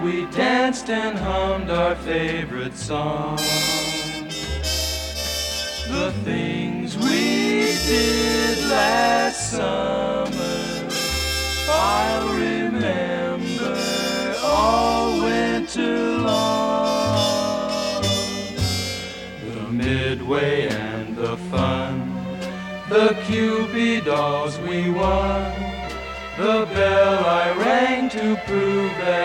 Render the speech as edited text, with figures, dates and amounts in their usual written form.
we danced and hummed our favorite song. The things we did last summer, I'll remember all winter long. The midway and the fun, the Cupid dolls we won, the bell I rang to prove that